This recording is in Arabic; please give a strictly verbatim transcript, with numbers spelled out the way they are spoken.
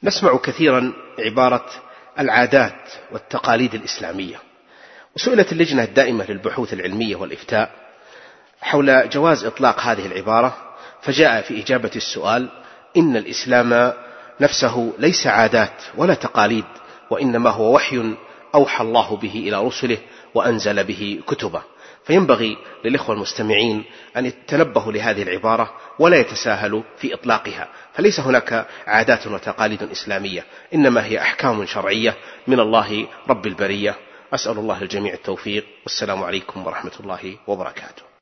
نسمع كثيرا عبارة العادات والتقاليد الإسلامية، وسئلت اللجنة الدائمة للبحوث العلمية والإفتاء حول جواز إطلاق هذه العبارة، فجاء في إجابة السؤال إن الإسلام نفسه ليس عادات ولا تقاليد، وإنما هو وحي أوحى الله به إلى رسله وأنزل به كتبه. فينبغي للإخوة المستمعين أن يتنبهوا لهذه العبارة ولا يتساهلوا في إطلاقها، فليس هناك عادات وتقاليد إسلامية، إنما هي أحكام شرعية من الله رب البرية. أسأل الله الجميع التوفيق، والسلام عليكم ورحمة الله وبركاته.